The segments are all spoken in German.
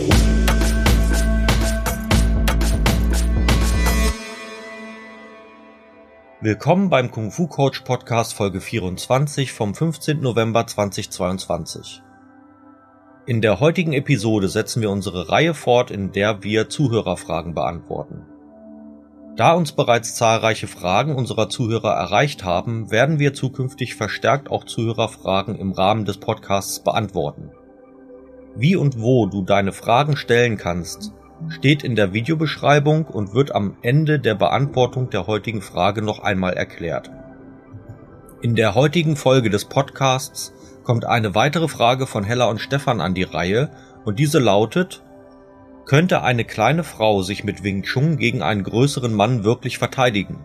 Willkommen beim Kung Fu Coach Podcast Folge 24 vom 15. November 2022. In der heutigen Episode setzen wir unsere Reihe fort, in der wir Zuhörerfragen beantworten. Da uns bereits zahlreiche Fragen unserer Zuhörer erreicht haben, werden wir zukünftig verstärkt auch Zuhörerfragen im Rahmen des Podcasts beantworten. Wie und wo du deine Fragen stellen kannst, steht in der Videobeschreibung und wird am Ende der Beantwortung der heutigen Frage noch einmal erklärt. In der heutigen Folge des Podcasts kommt eine weitere Frage von Hella und Stefan an die Reihe und diese lautet: Könnte eine kleine Frau sich mit Wing Chun gegen einen größeren Mann wirklich verteidigen?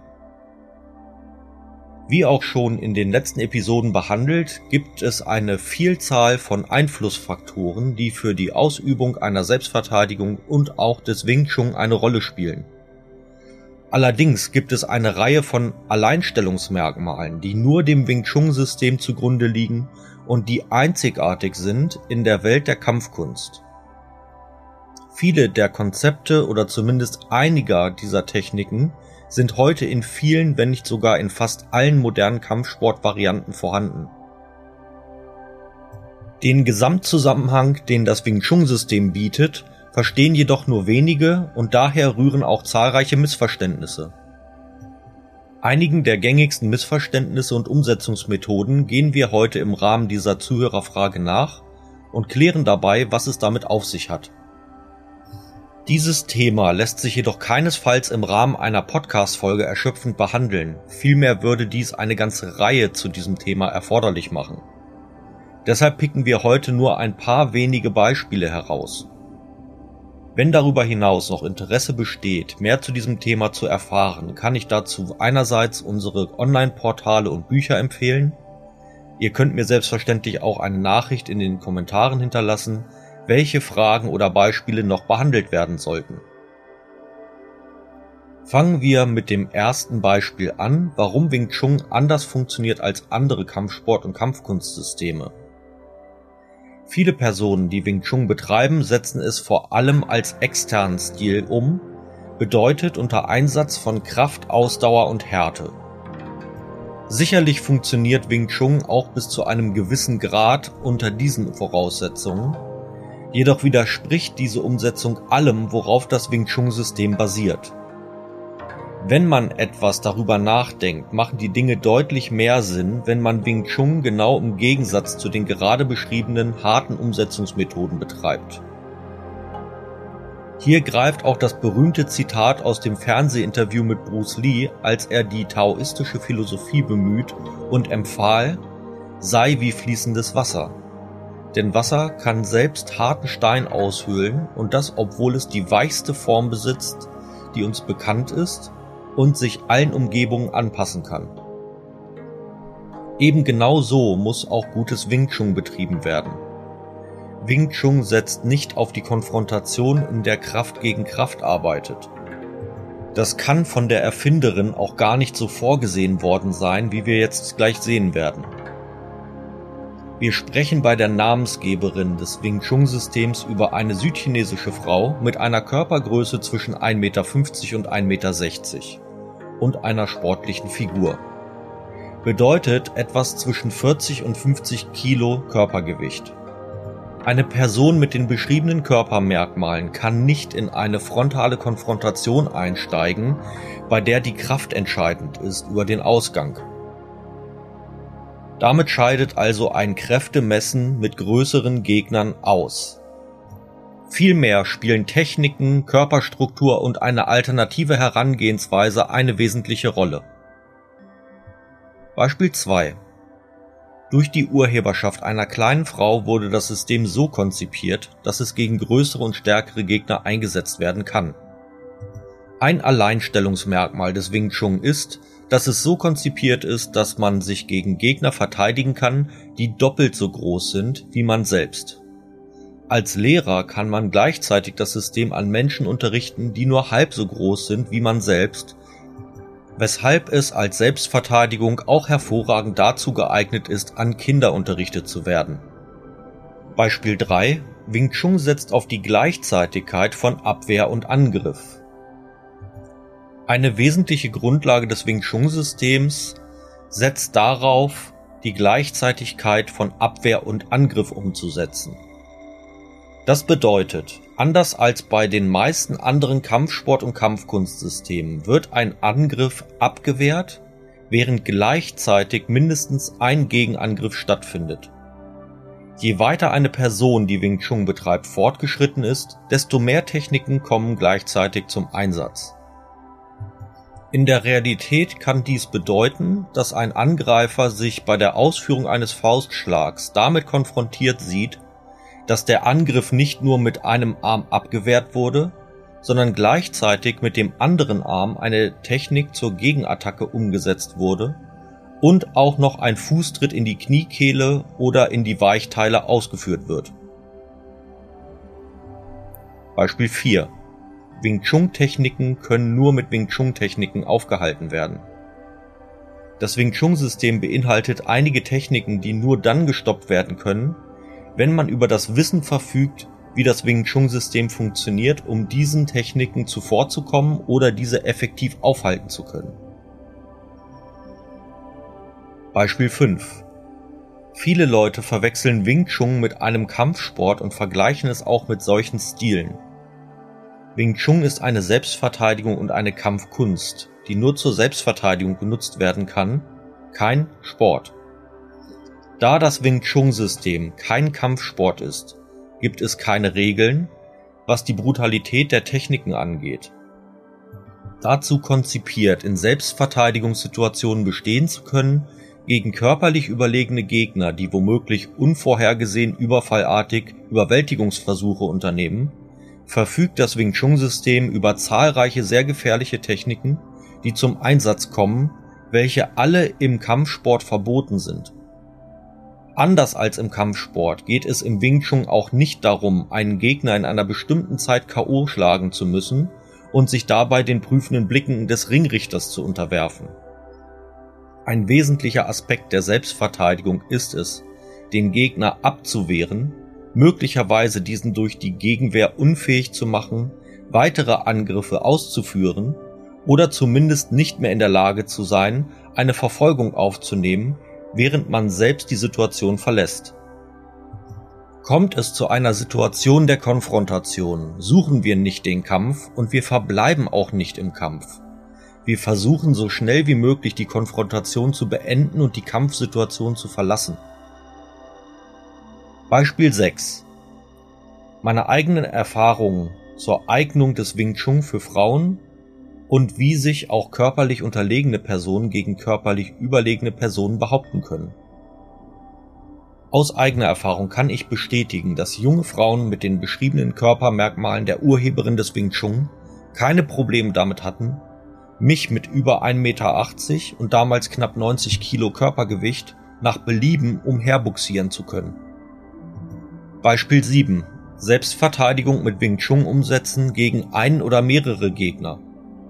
Wie auch schon in den letzten Episoden behandelt, gibt es eine Vielzahl von Einflussfaktoren, die für die Ausübung einer Selbstverteidigung und auch des Wing Chun eine Rolle spielen. Allerdings gibt es eine Reihe von Alleinstellungsmerkmalen, die nur dem Wing Chun-System zugrunde liegen und die einzigartig sind in der Welt der Kampfkunst. Viele der Konzepte oder zumindest einiger dieser Techniken sind heute in vielen, wenn nicht sogar in fast allen modernen Kampfsportvarianten vorhanden. Den Gesamtzusammenhang, den das Wing Chun-System bietet, verstehen jedoch nur wenige und daher rühren auch zahlreiche Missverständnisse. Einigen der gängigsten Missverständnisse und Umsetzungsmethoden gehen wir heute im Rahmen dieser Zuhörerfrage nach und klären dabei, was es damit auf sich hat. Dieses Thema lässt sich jedoch keinesfalls im Rahmen einer Podcast-Folge erschöpfend behandeln, vielmehr würde dies eine ganze Reihe zu diesem Thema erforderlich machen. Deshalb picken wir heute nur ein paar wenige Beispiele heraus. Wenn darüber hinaus noch Interesse besteht, mehr zu diesem Thema zu erfahren, kann ich dazu einerseits unsere Online-Portale und Bücher empfehlen. Ihr könnt mir selbstverständlich auch eine Nachricht in den Kommentaren hinterlassen, welche Fragen oder Beispiele noch behandelt werden sollten. Fangen wir mit dem ersten Beispiel an, warum Wing Chun anders funktioniert als andere Kampfsport- und Kampfkunstsysteme. Viele Personen, die Wing Chun betreiben, setzen es vor allem als externen Stil um, bedeutet unter Einsatz von Kraft, Ausdauer und Härte. Sicherlich funktioniert Wing Chun auch bis zu einem gewissen Grad unter diesen Voraussetzungen, jedoch widerspricht diese Umsetzung allem, worauf das Wing Chun-System basiert. Wenn man etwas darüber nachdenkt, machen die Dinge deutlich mehr Sinn, wenn man Wing Chun genau im Gegensatz zu den gerade beschriebenen harten Umsetzungsmethoden betreibt. Hier greift auch das berühmte Zitat aus dem Fernsehinterview mit Bruce Lee, als er die taoistische Philosophie bemüht und empfahl: sei wie fließendes Wasser. Denn Wasser kann selbst harten Stein aushöhlen und das, obwohl es die weichste Form besitzt, die uns bekannt ist und sich allen Umgebungen anpassen kann. Eben genau so muss auch gutes Wing Chun betrieben werden. Wing Chun setzt nicht auf die Konfrontation, in der Kraft gegen Kraft arbeitet. Das kann von der Erfinderin auch gar nicht so vorgesehen worden sein, wie wir jetzt gleich sehen werden. Wir sprechen bei der Namensgeberin des Wing Chun-Systems über eine südchinesische Frau mit einer Körpergröße zwischen 1,50 Meter und 1,60 Meter und einer sportlichen Figur. Bedeutet etwas zwischen 40 und 50 Kilo Körpergewicht. Eine Person mit den beschriebenen Körpermerkmalen kann nicht in eine frontale Konfrontation einsteigen, bei der die Kraft entscheidend ist über den Ausgang. Damit scheidet also ein Kräftemessen mit größeren Gegnern aus. Vielmehr spielen Techniken, Körperstruktur und eine alternative Herangehensweise eine wesentliche Rolle. Beispiel 2. Durch die Urheberschaft einer kleinen Frau wurde das System so konzipiert, dass es gegen größere und stärkere Gegner eingesetzt werden kann. Ein Alleinstellungsmerkmal des Wing Chun ist, dass es so konzipiert ist, dass man sich gegen Gegner verteidigen kann, die doppelt so groß sind wie man selbst. Als Lehrer kann man gleichzeitig das System an Menschen unterrichten, die nur halb so groß sind wie man selbst, weshalb es als Selbstverteidigung auch hervorragend dazu geeignet ist, an Kinder unterrichtet zu werden. Beispiel 3. Wing Chun setzt auf die Gleichzeitigkeit von Abwehr und Angriff. Eine wesentliche Grundlage des Wing Chun-Systems setzt darauf, die Gleichzeitigkeit von Abwehr und Angriff umzusetzen. Das bedeutet, anders als bei den meisten anderen Kampfsport- und Kampfkunstsystemen wird ein Angriff abgewehrt, während gleichzeitig mindestens ein Gegenangriff stattfindet. Je weiter eine Person, die Wing Chun betreibt, fortgeschritten ist, desto mehr Techniken kommen gleichzeitig zum Einsatz. In der Realität kann dies bedeuten, dass ein Angreifer sich bei der Ausführung eines Faustschlags damit konfrontiert sieht, dass der Angriff nicht nur mit einem Arm abgewehrt wurde, sondern gleichzeitig mit dem anderen Arm eine Technik zur Gegenattacke umgesetzt wurde und auch noch ein Fußtritt in die Kniekehle oder in die Weichteile ausgeführt wird. Beispiel 4. Wing Chun-Techniken können nur mit Wing Chun-Techniken aufgehalten werden. Das Wing Chun-System beinhaltet einige Techniken, die nur dann gestoppt werden können, wenn man über das Wissen verfügt, wie das Wing Chun-System funktioniert, um diesen Techniken zuvorzukommen oder diese effektiv aufhalten zu können. Beispiel 5. Viele Leute verwechseln Wing Chun mit einem Kampfsport und vergleichen es auch mit solchen Stilen. Wing Chun ist eine Selbstverteidigung und eine Kampfkunst, die nur zur Selbstverteidigung genutzt werden kann, kein Sport. Da das Wing Chun-System kein Kampfsport ist, gibt es keine Regeln, was die Brutalität der Techniken angeht. Dazu konzipiert, in Selbstverteidigungssituationen bestehen zu können, gegen körperlich überlegene Gegner, die womöglich unvorhergesehen überfallartig Überwältigungsversuche unternehmen, verfügt das Wing Chun-System über zahlreiche sehr gefährliche Techniken, die zum Einsatz kommen, welche alle im Kampfsport verboten sind. Anders als im Kampfsport geht es im Wing Chun auch nicht darum, einen Gegner in einer bestimmten Zeit K.O. schlagen zu müssen und sich dabei den prüfenden Blicken des Ringrichters zu unterwerfen. Ein wesentlicher Aspekt der Selbstverteidigung ist es, den Gegner abzuwehren, möglicherweise diesen durch die Gegenwehr unfähig zu machen, weitere Angriffe auszuführen oder zumindest nicht mehr in der Lage zu sein, eine Verfolgung aufzunehmen, während man selbst die Situation verlässt. Kommt es zu einer Situation der Konfrontation, suchen wir nicht den Kampf und wir verbleiben auch nicht im Kampf. Wir versuchen so schnell wie möglich die Konfrontation zu beenden und die Kampfsituation zu verlassen. Beispiel 6. Meine eigenen Erfahrungen zur Eignung des Wing Chun für Frauen und wie sich auch körperlich unterlegene Personen gegen körperlich überlegene Personen behaupten können. Aus eigener Erfahrung kann ich bestätigen, dass junge Frauen mit den beschriebenen Körpermerkmalen der Urheberin des Wing Chun keine Probleme damit hatten, mich mit über 1,80 Meter und damals knapp 90 Kilo Körpergewicht nach Belieben umherbuxieren zu können. Beispiel 7. Selbstverteidigung mit Wing Chun umsetzen gegen einen oder mehrere Gegner.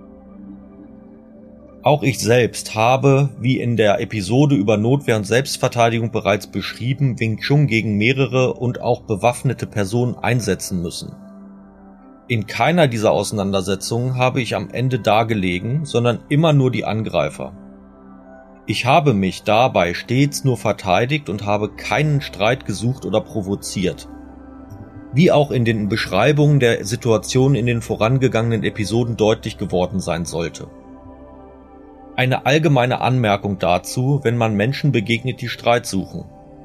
Auch ich selbst habe, wie in der Episode über Notwehr und Selbstverteidigung bereits beschrieben, Wing Chun gegen mehrere und auch bewaffnete Personen einsetzen müssen. In keiner dieser Auseinandersetzungen habe ich am Ende dagelegen, sondern immer nur die Angreifer. Ich habe mich dabei stets nur verteidigt und habe keinen Streit gesucht oder provoziert. Wie auch in den Beschreibungen der Situation in den vorangegangenen Episoden deutlich geworden sein sollte. Eine allgemeine Anmerkung dazu, wenn man Menschen begegnet, die Streit suchen.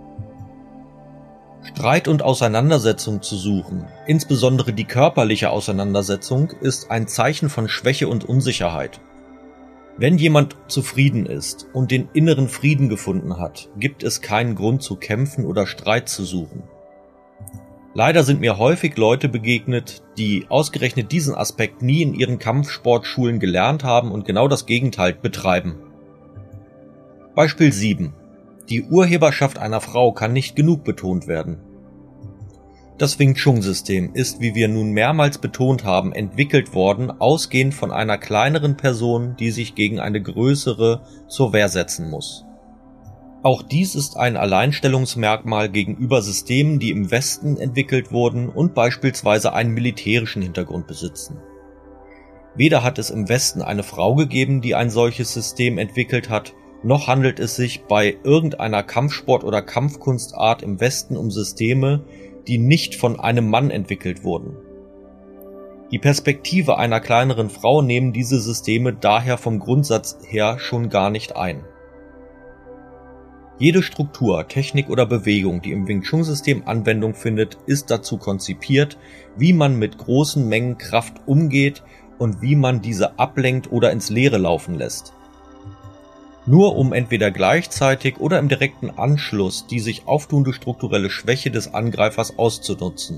Streit und Auseinandersetzung zu suchen, insbesondere die körperliche Auseinandersetzung, ist ein Zeichen von Schwäche und Unsicherheit. Wenn jemand zufrieden ist und den inneren Frieden gefunden hat, gibt es keinen Grund zu kämpfen oder Streit zu suchen. Leider sind mir häufig Leute begegnet, die ausgerechnet diesen Aspekt nie in ihren Kampfsportschulen gelernt haben und genau das Gegenteil betreiben. Beispiel 7. Die Urheberschaft einer Frau kann nicht genug betont werden. Das Wing Chun-System ist, wie wir nun mehrmals betont haben, entwickelt worden, ausgehend von einer kleineren Person, die sich gegen eine größere zur Wehr setzen muss. Auch dies ist ein Alleinstellungsmerkmal gegenüber Systemen, die im Westen entwickelt wurden und beispielsweise einen militärischen Hintergrund besitzen. Weder hat es im Westen eine Frau gegeben, die ein solches System entwickelt hat, noch handelt es sich bei irgendeiner Kampfsport- oder Kampfkunstart im Westen um Systeme, die nicht von einem Mann entwickelt wurden. Die Perspektive einer kleineren Frau nehmen diese Systeme daher vom Grundsatz her schon gar nicht ein. Jede Struktur, Technik oder Bewegung, die im Wing Chun System Anwendung findet, ist dazu konzipiert, wie man mit großen Mengen Kraft umgeht und wie man diese ablenkt oder ins Leere laufen lässt. Nur um entweder gleichzeitig oder im direkten Anschluss die sich auftuende strukturelle Schwäche des Angreifers auszunutzen.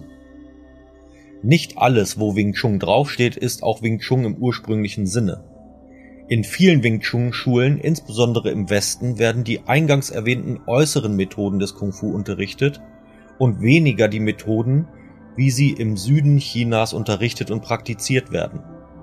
Nicht alles, wo Wing Chun draufsteht, ist auch Wing Chun im ursprünglichen Sinne. In vielen Wing Chun Schulen, insbesondere im Westen, werden die eingangs erwähnten äußeren Methoden des Kung Fu unterrichtet und weniger die Methoden, wie sie im Süden Chinas unterrichtet und praktiziert werden.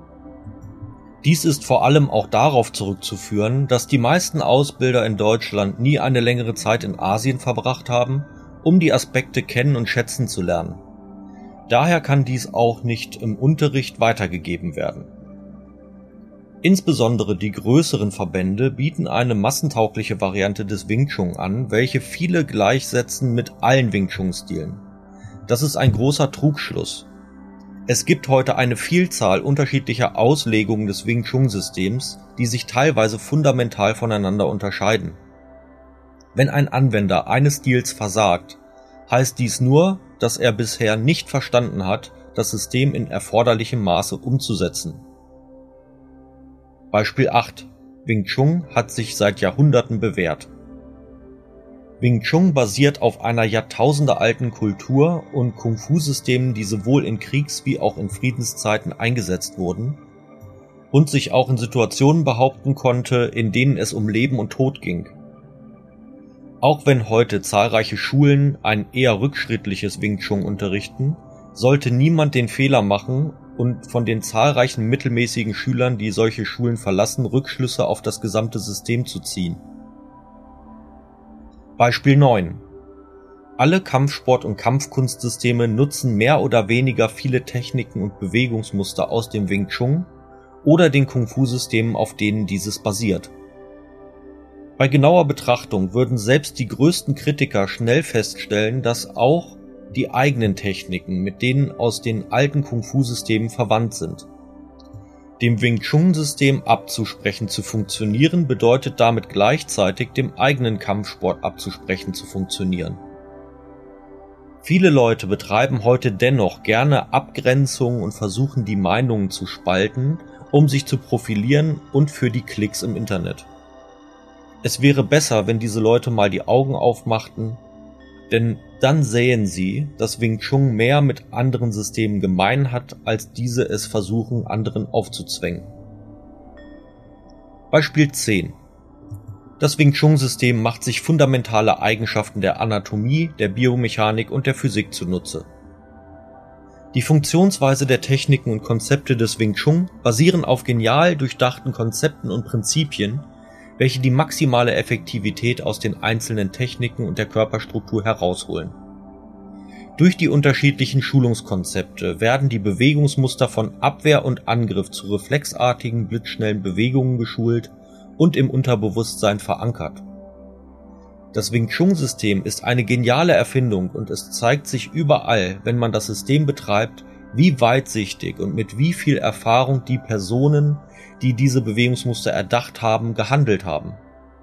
Dies ist vor allem auch darauf zurückzuführen, dass die meisten Ausbilder in Deutschland nie eine längere Zeit in Asien verbracht haben, um die Aspekte kennen und schätzen zu lernen. Daher kann dies auch nicht im Unterricht weitergegeben werden. Insbesondere die größeren Verbände bieten eine massentaugliche Variante des Wing Chun an, welche viele gleichsetzen mit allen Wing Chun Stilen. Das ist ein großer Trugschluss. Es gibt heute eine Vielzahl unterschiedlicher Auslegungen des Wing Chun Systems, die sich teilweise fundamental voneinander unterscheiden. Wenn ein Anwender eines Stils versagt, heißt dies nur, dass er bisher nicht verstanden hat, das System in erforderlichem Maße umzusetzen. Beispiel 8. Wing Chun hat sich seit Jahrhunderten bewährt. Wing Chun basiert auf einer jahrtausendealten Kultur und Kung-Fu-Systemen, die sowohl in Kriegs- wie auch in Friedenszeiten eingesetzt wurden und sich auch in Situationen behaupten konnte, in denen es um Leben und Tod ging. Auch wenn heute zahlreiche Schulen ein eher rückschrittliches Wing Chun unterrichten, sollte niemand den Fehler machen und von den zahlreichen mittelmäßigen Schülern, die solche Schulen verlassen, Rückschlüsse auf das gesamte System zu ziehen. Beispiel 9. Alle Kampfsport- und Kampfkunstsysteme nutzen mehr oder weniger viele Techniken und Bewegungsmuster aus dem Wing Chun oder den Kung-Fu-Systemen, auf denen dieses basiert. Bei genauer Betrachtung würden selbst die größten Kritiker schnell feststellen, dass auch die eigenen Techniken mit denen aus den alten Kung-Fu-Systemen verwandt sind. Dem Wing Chun-System abzusprechen zu funktionieren, bedeutet damit gleichzeitig dem eigenen Kampfsport abzusprechen zu funktionieren. Viele Leute betreiben heute dennoch gerne Abgrenzungen und versuchen die Meinungen zu spalten, um sich zu profilieren und für die Klicks im Internet. Es wäre besser, wenn diese Leute mal die Augen aufmachten, denn dann sähen sie, dass Wing Chun mehr mit anderen Systemen gemein hat, als diese es versuchen, anderen aufzuzwängen. Beispiel 10. Das Wing Chun System macht sich fundamentale Eigenschaften der Anatomie, der Biomechanik und der Physik zunutze. Die Funktionsweise der Techniken und Konzepte des Wing Chun basieren auf genial durchdachten Konzepten und Prinzipien, welche die maximale Effektivität aus den einzelnen Techniken und der Körperstruktur herausholen. Durch die unterschiedlichen Schulungskonzepte werden die Bewegungsmuster von Abwehr und Angriff zu reflexartigen, blitzschnellen Bewegungen geschult und im Unterbewusstsein verankert. Das Wing Chun System ist eine geniale Erfindung und es zeigt sich überall, wenn man das System betreibt, wie weitsichtig und mit wie viel Erfahrung die Personen, die diese Bewegungsmuster erdacht haben, gehandelt haben.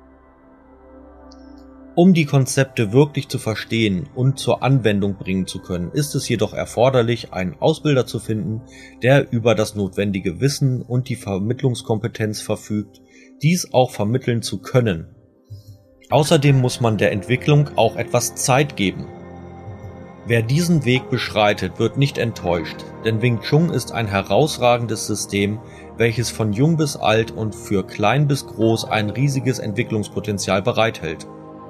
Um die Konzepte wirklich zu verstehen und zur Anwendung bringen zu können, ist es jedoch erforderlich, einen Ausbilder zu finden, der über das notwendige Wissen und die Vermittlungskompetenz verfügt, dies auch vermitteln zu können. Außerdem muss man der Entwicklung auch etwas Zeit geben. Wer diesen Weg beschreitet, wird nicht enttäuscht, denn Wing Chun ist ein herausragendes System, welches von jung bis alt und für klein bis groß ein riesiges Entwicklungspotenzial bereithält.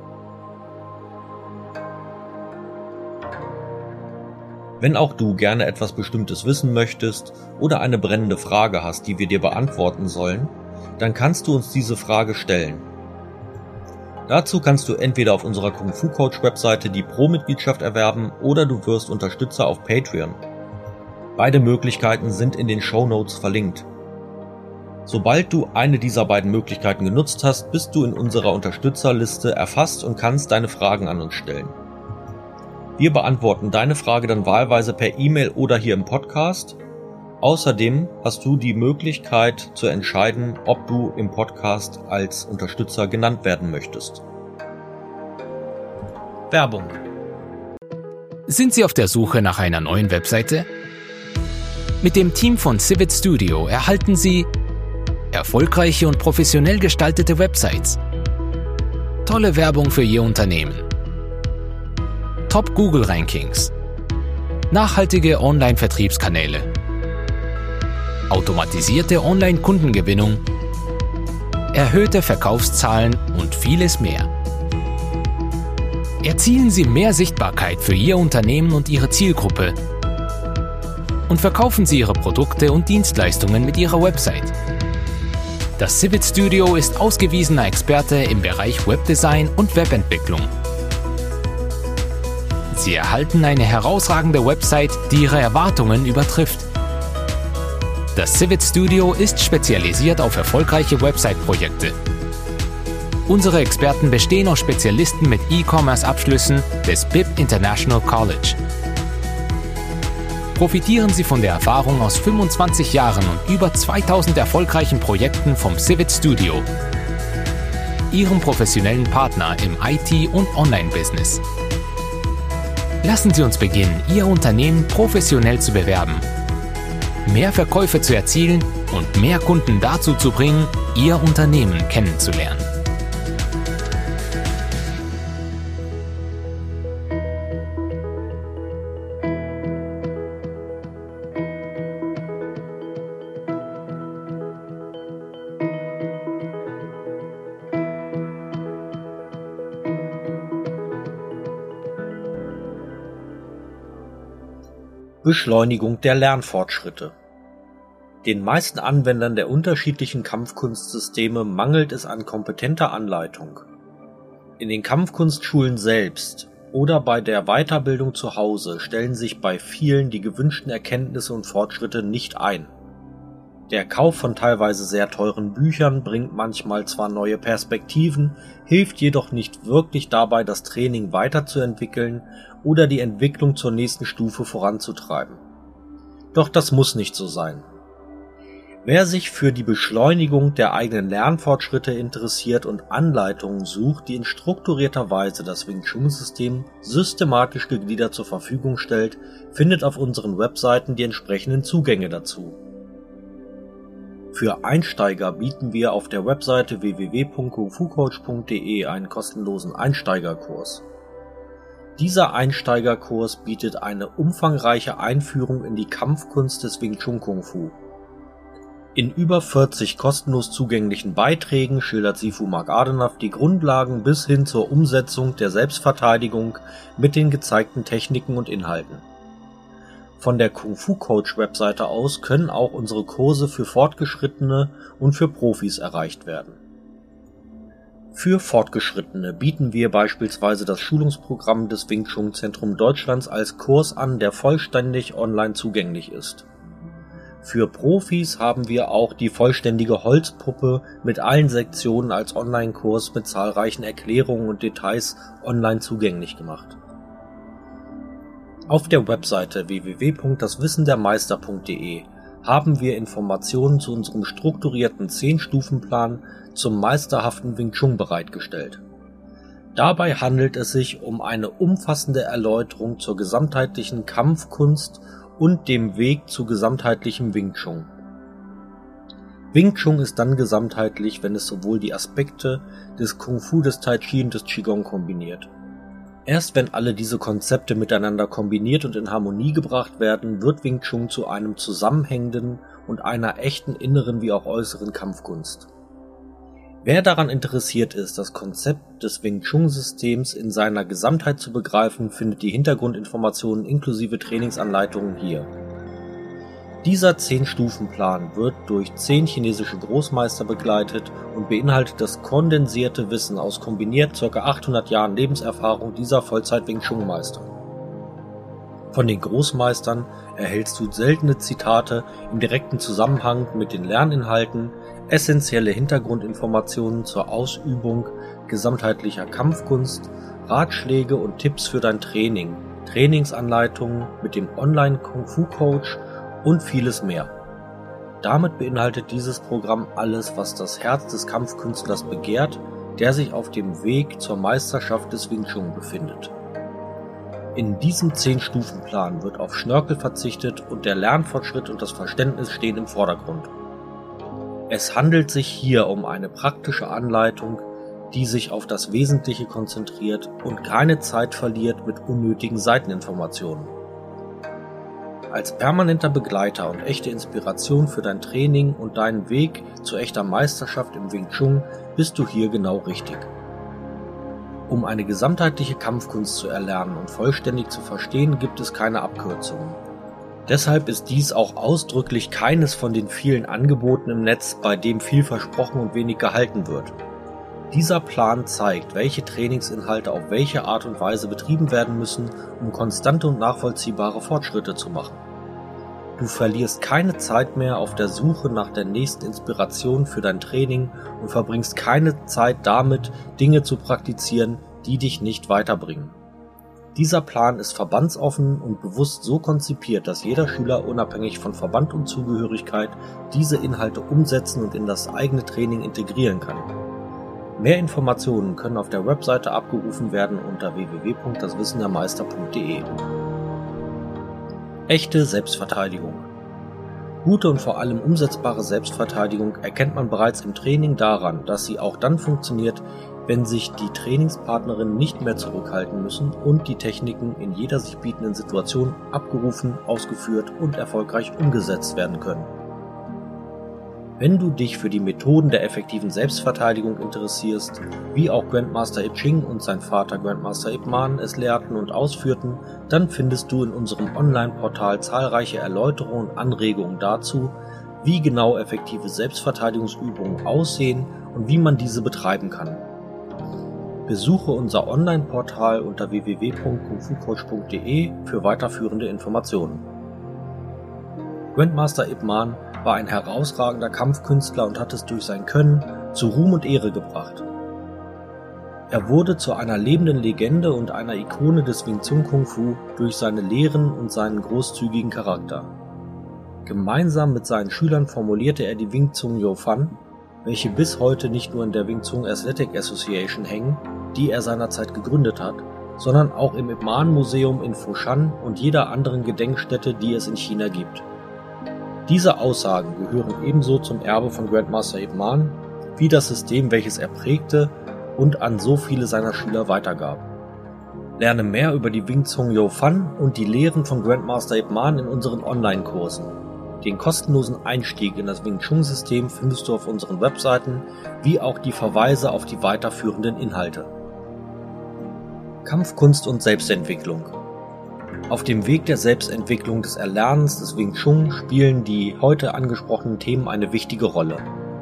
Wenn auch du gerne etwas Bestimmtes wissen möchtest oder eine brennende Frage hast, die wir dir beantworten sollen, dann kannst du uns diese Frage stellen. Dazu kannst du entweder auf unserer Kung Fu Coach Webseite die Pro-Mitgliedschaft erwerben oder du wirst Unterstützer auf Patreon. Beide Möglichkeiten sind in den Shownotes verlinkt. Sobald du eine dieser beiden Möglichkeiten genutzt hast, bist du in unserer Unterstützerliste erfasst und kannst deine Fragen an uns stellen. Wir beantworten deine Frage dann wahlweise per E-Mail oder hier im Podcast. Außerdem hast du die Möglichkeit zu entscheiden, ob du im Podcast als Unterstützer genannt werden möchtest. Werbung. Sind Sie auf der Suche nach einer neuen Webseite? Mit dem Team von Civit Studio erhalten Sie erfolgreiche und professionell gestaltete Websites, tolle Werbung für Ihr Unternehmen, Top-Google-Rankings, nachhaltige Online-Vertriebskanäle, automatisierte Online-Kundengewinnung, erhöhte Verkaufszahlen und vieles mehr. Erzielen Sie mehr Sichtbarkeit für Ihr Unternehmen und Ihre Zielgruppe und verkaufen Sie Ihre Produkte und Dienstleistungen mit Ihrer Website. Das Civit Studio ist ausgewiesener Experte im Bereich Webdesign und Webentwicklung. Sie erhalten eine herausragende Website, die Ihre Erwartungen übertrifft. Das Civit Studio ist spezialisiert auf erfolgreiche Website-Projekte. Unsere Experten bestehen aus Spezialisten mit E-Commerce-Abschlüssen des BIP International College. Profitieren Sie von der Erfahrung aus 25 Jahren und über 2000 erfolgreichen Projekten vom Civit Studio, Ihrem professionellen Partner im IT- und Online-Business. Lassen Sie uns beginnen, Ihr Unternehmen professionell zu bewerben, mehr Verkäufe zu erzielen und mehr Kunden dazu zu bringen, Ihr Unternehmen kennenzulernen. Beschleunigung der Lernfortschritte. Den meisten Anwendern der unterschiedlichen Kampfkunstsysteme mangelt es an kompetenter Anleitung. In den Kampfkunstschulen selbst oder bei der Weiterbildung zu Hause stellen sich bei vielen die gewünschten Erkenntnisse und Fortschritte nicht ein. Der Kauf von teilweise sehr teuren Büchern bringt manchmal zwar neue Perspektiven, hilft jedoch nicht wirklich dabei, das Training weiterzuentwickeln oder die Entwicklung zur nächsten Stufe voranzutreiben. Doch das muss nicht so sein. Wer sich für die Beschleunigung der eigenen Lernfortschritte interessiert und Anleitungen sucht, die in strukturierter Weise das Wing Chun-System systematisch gegliedert zur Verfügung stellt, findet auf unseren Webseiten die entsprechenden Zugänge dazu. Für Einsteiger bieten wir auf der Webseite www.kungfucoach.de einen kostenlosen Einsteigerkurs. Dieser Einsteigerkurs bietet eine umfangreiche Einführung in die Kampfkunst des Wing Chun Kung Fu. In über 40 kostenlos zugänglichen Beiträgen schildert Sifu Mark Adenaf die Grundlagen bis hin zur Umsetzung der Selbstverteidigung mit den gezeigten Techniken und Inhalten. Von der Kung Fu Coach Webseite aus können auch unsere Kurse für Fortgeschrittene und für Profis erreicht werden. Für Fortgeschrittene bieten wir beispielsweise das Schulungsprogramm des Wing Chun Zentrum Deutschlands als Kurs an, der vollständig online zugänglich ist. Für Profis haben wir auch die vollständige Holzpuppe mit allen Sektionen als Online-Kurs mit zahlreichen Erklärungen und Details online zugänglich gemacht. Auf der Webseite www.daswissendermeister.de haben wir Informationen zu unserem strukturierten 10-Stufen-Plan zum meisterhaften Wing Chun bereitgestellt. Dabei handelt es sich um eine umfassende Erläuterung zur gesamtheitlichen Kampfkunst und dem Weg zu gesamtheitlichem Wing Chun. Wing Chun ist dann gesamtheitlich, wenn es sowohl die Aspekte des Kung Fu, des Tai Chi und des Qigong kombiniert. Erst wenn alle diese Konzepte miteinander kombiniert und in Harmonie gebracht werden, wird Wing Chun zu einem zusammenhängenden und einer echten inneren wie auch äußeren Kampfkunst. Wer daran interessiert ist, das Konzept des Wing Chun Systems in seiner Gesamtheit zu begreifen, findet die Hintergrundinformationen inklusive Trainingsanleitungen hier. Dieser 10-Stufen-Plan wird durch 10 chinesische Großmeister begleitet und beinhaltet das kondensierte Wissen aus kombiniert ca. 800 Jahren Lebenserfahrung dieser Vollzeit-Wing-Chun-Meister. Von den Großmeistern erhältst du seltene Zitate im direkten Zusammenhang mit den Lerninhalten, essentielle Hintergrundinformationen zur Ausübung gesamtheitlicher Kampfkunst, Ratschläge und Tipps für dein Training, Trainingsanleitungen mit dem Online-Kung-Fu-Coach und vieles mehr. Damit beinhaltet dieses Programm alles, was das Herz des Kampfkünstlers begehrt, der sich auf dem Weg zur Meisterschaft des Wing Chun befindet. In diesem 10-Stufen-Plan wird auf Schnörkel verzichtet und der Lernfortschritt und das Verständnis stehen im Vordergrund. Es handelt sich hier um eine praktische Anleitung, die sich auf das Wesentliche konzentriert und keine Zeit verliert mit unnötigen Seiteninformationen. Als permanenter Begleiter und echte Inspiration für dein Training und deinen Weg zu echter Meisterschaft im Wing Chun bist du hier genau richtig. Um eine gesamtheitliche Kampfkunst zu erlernen und vollständig zu verstehen, gibt es keine Abkürzungen. Deshalb ist dies auch ausdrücklich keines von den vielen Angeboten im Netz, bei dem viel versprochen und wenig gehalten wird. Dieser Plan zeigt, welche Trainingsinhalte auf welche Art und Weise betrieben werden müssen, um konstante und nachvollziehbare Fortschritte zu machen. Du verlierst keine Zeit mehr auf der Suche nach der nächsten Inspiration für dein Training und verbringst keine Zeit damit, Dinge zu praktizieren, die dich nicht weiterbringen. Dieser Plan ist verbandsoffen und bewusst so konzipiert, dass jeder Schüler unabhängig von Verband und Zugehörigkeit diese Inhalte umsetzen und in das eigene Training integrieren kann. Mehr Informationen können auf der Webseite abgerufen werden unter www.daswissendermeister.de. Echte Selbstverteidigung. Gute und vor allem umsetzbare Selbstverteidigung erkennt man bereits im Training daran, dass sie auch dann funktioniert, wenn sich die Trainingspartnerinnen nicht mehr zurückhalten müssen und die Techniken in jeder sich bietenden Situation abgerufen, ausgeführt und erfolgreich umgesetzt werden können. Wenn du dich für die Methoden der effektiven Selbstverteidigung interessierst, wie auch Grandmaster I Ching und sein Vater Grandmaster Ip Man es lehrten und ausführten, dann findest du in unserem Online-Portal zahlreiche Erläuterungen und Anregungen dazu, wie genau effektive Selbstverteidigungsübungen aussehen und wie man diese betreiben kann. Besuche unser Online-Portal unter www.kungfucoach.de für weiterführende Informationen. Grandmaster Ip Man war ein herausragender Kampfkünstler und hat es durch sein Können zu Ruhm und Ehre gebracht. Er wurde zu einer lebenden Legende und einer Ikone des Wing Chun Kung Fu durch seine Lehren und seinen großzügigen Charakter. Gemeinsam mit seinen Schülern formulierte er die Wing Chun Yo Fan, welche bis heute nicht nur in der Wing Chun Athletic Association hängen, die er seinerzeit gegründet hat, sondern auch im Ip Man Museum in Foshan und jeder anderen Gedenkstätte, die es in China gibt. Diese Aussagen gehören ebenso zum Erbe von Grandmaster Ip Man, wie das System, welches er prägte und an so viele seiner Schüler weitergab. Lerne mehr über die Wing Chun Yo Fan und die Lehren von Grandmaster Ip Man in unseren Online-Kursen. Den kostenlosen Einstieg in das Wing Chun System findest du auf unseren Webseiten, wie auch die Verweise auf die weiterführenden Inhalte. Kampfkunst und Selbstentwicklung. Auf dem Weg der Selbstentwicklung des Erlernens des Wing Chun spielen die heute angesprochenen Themen eine wichtige Rolle.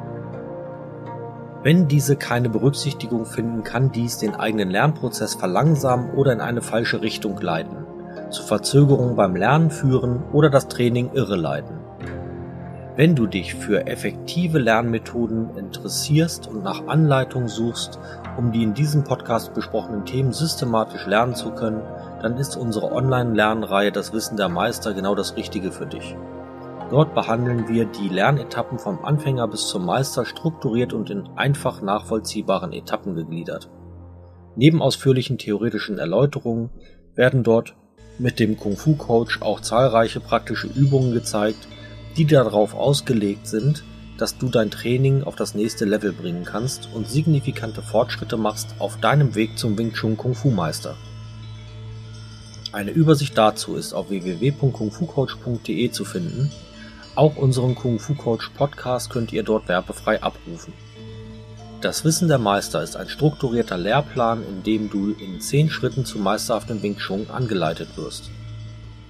Wenn diese keine Berücksichtigung finden, kann dies den eigenen Lernprozess verlangsamen oder in eine falsche Richtung leiten, zu Verzögerungen beim Lernen führen oder das Training irreleiten. Wenn du dich für effektive Lernmethoden interessierst und nach Anleitungen suchst, um die in diesem Podcast besprochenen Themen systematisch lernen zu können, dann ist unsere Online-Lernreihe Das Wissen der Meister genau das Richtige für dich. Dort behandeln wir die Lernetappen vom Anfänger bis zum Meister strukturiert und in einfach nachvollziehbaren Etappen gegliedert. Neben ausführlichen theoretischen Erläuterungen werden dort mit dem Kung-Fu-Coach auch zahlreiche praktische Übungen gezeigt, die darauf ausgelegt sind, dass du dein Training auf das nächste Level bringen kannst und signifikante Fortschritte machst auf deinem Weg zum Wing Chun Kung Fu Meister. Eine Übersicht dazu ist auf www.kungfucoach.de zu finden. Auch unseren Kung Fu Coach Podcast könnt ihr dort werbefrei abrufen. Das Wissen der Meister ist ein strukturierter Lehrplan, in dem du in 10 Schritten zum meisterhaften Wing Chun angeleitet wirst.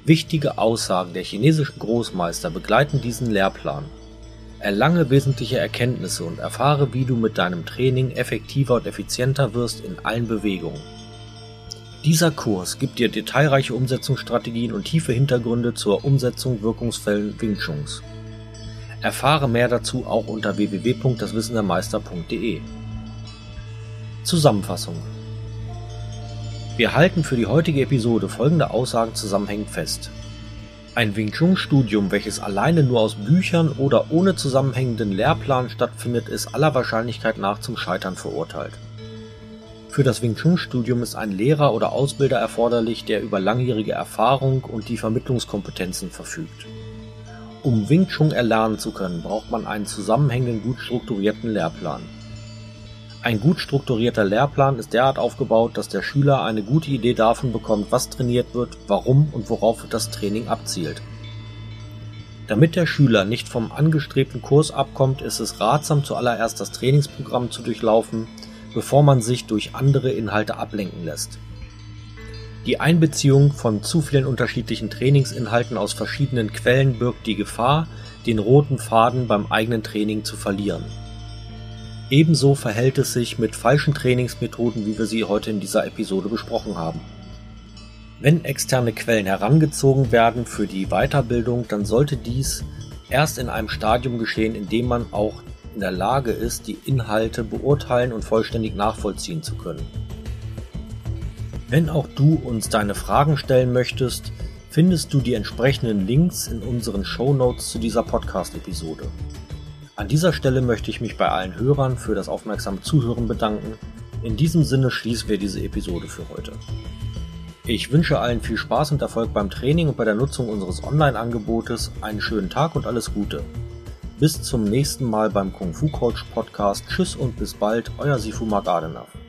Wichtige Aussagen der chinesischen Großmeister begleiten diesen Lehrplan. Erlange wesentliche Erkenntnisse und erfahre, wie du mit deinem Training effektiver und effizienter wirst in allen Bewegungen. Dieser Kurs gibt dir detailreiche Umsetzungsstrategien und tiefe Hintergründe zur Umsetzung wirkungsvollen Wing Chuns. Erfahre mehr dazu auch unter www.daswissendermeister.de. Zusammenfassung: Wir halten für die heutige Episode folgende Aussagen zusammenhängend fest. Ein Wing Chun Studium, welches alleine nur aus Büchern oder ohne zusammenhängenden Lehrplan stattfindet, ist aller Wahrscheinlichkeit nach zum Scheitern verurteilt. Für das Wing Chun Studium ist ein Lehrer oder Ausbilder erforderlich, der über langjährige Erfahrung und die Vermittlungskompetenzen verfügt. Um Wing Chun erlernen zu können, braucht man einen zusammenhängenden, gut strukturierten Lehrplan. Ein gut strukturierter Lehrplan ist derart aufgebaut, dass der Schüler eine gute Idee davon bekommt, was trainiert wird, warum und worauf das Training abzielt. Damit der Schüler nicht vom angestrebten Kurs abkommt, ist es ratsam, zuallererst das Trainingsprogramm zu durchlaufen, bevor man sich durch andere Inhalte ablenken lässt. Die Einbeziehung von zu vielen unterschiedlichen Trainingsinhalten aus verschiedenen Quellen birgt die Gefahr, den roten Faden beim eigenen Training zu verlieren. Ebenso verhält es sich mit falschen Trainingsmethoden, wie wir sie heute in dieser Episode besprochen haben. Wenn externe Quellen herangezogen werden für die Weiterbildung, dann sollte dies erst in einem Stadium geschehen, in dem man auch in der Lage ist, die Inhalte beurteilen und vollständig nachvollziehen zu können. Wenn auch du uns deine Fragen stellen möchtest, findest du die entsprechenden Links in unseren Shownotes zu dieser Podcast-Episode. An dieser Stelle möchte ich mich bei allen Hörern für das aufmerksame Zuhören bedanken. In diesem Sinne schließen wir diese Episode für heute. Ich wünsche allen viel Spaß und Erfolg beim Training und bei der Nutzung unseres Online-Angebotes, einen schönen Tag und alles Gute. Bis zum nächsten Mal beim Kung Fu Coach Podcast. Tschüss und bis bald, euer Sifu Mark Adenauer.